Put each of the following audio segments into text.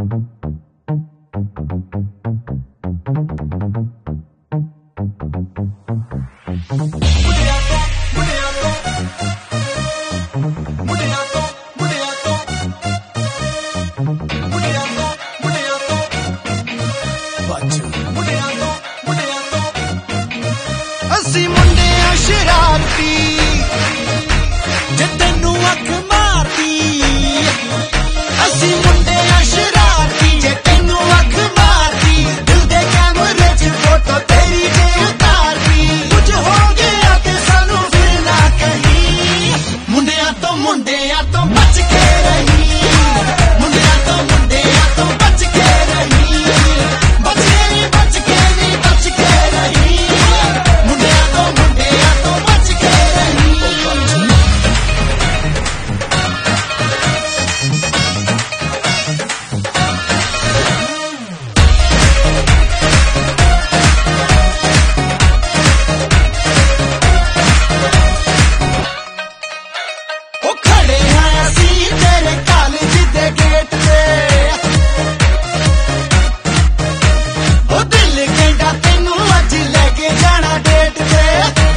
ਅਸੀਂ ਮੁੰਡੇ ਆ ਸ਼ਰਾਰਤੀ ਜੇ ਤੈਨੂੰ ਅੱਖ ਮਾਰਦੀ ਅਸੀਂ ਮੁੰਡੇ ਆ ਸ਼ਰਾਰਤੀ ਜੇ ਤੈਨੂੰ ਅੱਖ ਮਾਰਦੀ ਦਿਲ ਦੇ ਕੈਮਰੇ 'ਚ ਫੋਟੋ ਤੇਰੀ ਜੇ ਉਤਾਰਦੀ ਕੁਝ ਹੋ ਗਿਆ ਤੇ ਸਾਨੂੰ ਫਿਰ ਨਾ ਕਹੀਂ ਮੁੰਡਿਆਂ ਤੋਂ ਬਚ ਕੇ ਰਹੀ ਮੁੰਡਿਆਂ ਤੋਂ ਬਚ ਕੇ ਰਹੀ ਬਚ ਕੇ ਰਹੀ ਮੁੰਡਿਆਂ ਤੋਂ ਬਚ ਕੇ ਰਹੀ ਉਹ ਖੜੇ ਹਾਂ ਅਸੀਂ ਤੇਰੇ ਕਾਲਜ ਦੇ ਗੇਟ ਤੇ ਉਹ ਦਿਲ ਕਹਿੰਦਾ ਤੈਨੂੰ ਅੱਜ ਲੈ ਕੇ ਜਾਣਾ ਡੇਟ ਤੇ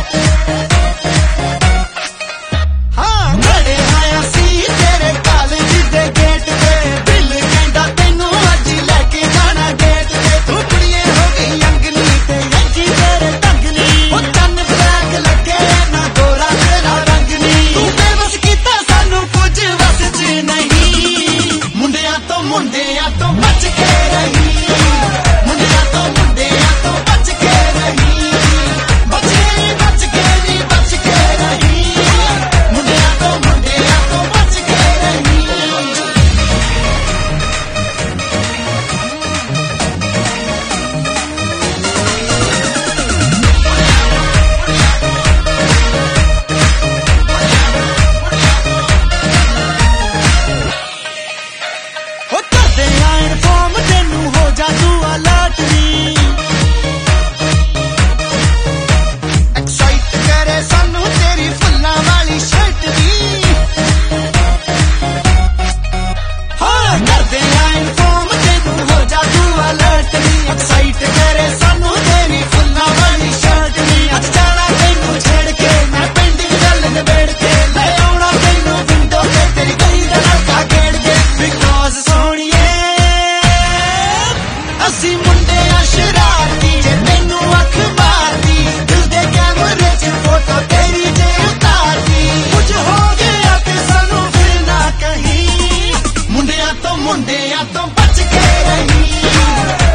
ਹਾਂ ਖੜੇ ਹਾਂ ਅਸੀਂ ਤੇਰੇ ਕਾਲਜ ਦੇ ਗੇਟ ਤੇ ਦਿਲ ਕਹਿੰਦਾ ਤੈਨੂੰ ਅੱਜ ਲੈ ਕੇ ਜਾਣਾ ਡੇਟ ਤੇ ਤੂੰ ਕੁੜੀਏ ਹੋ ਗਈ ਅੰਗਨੀ ਤੇ ਅੱਖੀ ਤੇਰੇ ਟੰਗਨੀ ਉਹ ਤਨ ਬਲੈਕ ਲੱਗੇ ਨਾ ਗੋਰਾ ਤੇਰਾ ਰੰਗ ਨੀ ਤੂੰ ਬੇਵਸ ਕੀਤਾ ਸਾਨੂੰ ਕੁਝ ਵਸ 'ਚ ਨਹੀਂ ਮੁੰਡਿਆਂ ਤੋਂ ਬਚ ਕੇ ਰਹੀ ਮੁੰਡਿਆਂ ਤੋਂ ਬਚ ਕੇ ਰਹੀ ਬਚ ਕੇ ਰਹੀ ਮੁੰਡਿਆਂ ਤੋਂ ਬਚ ਕੇ ਰਹੀ ਹੋ ਕਰਦੇ ਆਂ ਇਨਫੋਰਮ ਤੈਨੂੰ ਹੋ ਜਾ ਤੂੰ ਅਲਰਟ ਨੀ ਐਕਸਾਈਟ ਕਰੇ ਸਾਨੂੰ ਤੇਰੀ ਫੁੱਲਾਂ ਵਾਲੀ ਸ਼ਰਟ ਦੀ ਹਾਂ ਕਰਦੇ ਆਂ ਇਨਫੋਰਮ ਤੈਨੂੰ ਹੋ ਜਾ ਤੂੰ ਅਲਰਟ ਨੀ ਐਕਸਾਈਟ ਕਰੇ ਸਾਨੂੰ ਤੇਰੀ ਫੁੱਲਾਂ ਵਾਲੀ ਸ਼ਰਟ ਦੀ ਅੱਜ ਜਾਣਾ ਤੈਨੂੰ ਛੇੜ ਕੇ ਮੈਂ ਪੈਂਡਿੰਗ ਗੱਲ ਨਿਬੇੜ ਕੇ ਲੈ ਆਉਣਾ ਤੈਨੂੰ ਵਿੰਡੋ ਤੇ ਤੇਰੀ ਗਲੀ ਦਾ ਨਲਕਾ ਗੇੜ ਕੇ ਬਿਕੋਜ਼ ਸੋਹਣੀਏ ਅਸੀਂ ਮੁੰਡੇ ਆ ਸ਼ਰਾਰਤੀ ਜੇ ਤੈਨੂੰ ਅੱਖ ਮਾਰਦੀ ਦਿਲ ਦੇ ਕੈਮਰੇ 'ਚ ਫੋਟੋ ਤੇਰੀ ਜੇ ਉਤਾਰਦੀ ਕੁਝ ਹੋ ਗਿਆ ਤੇ ਸਾਨੂੰ ਫਿਰ ਨਾ ਕਹੀਂ ਮੁੰਡਿਆਂ ਤੋਂ ਬਚ ਕੇ ਰਹੀ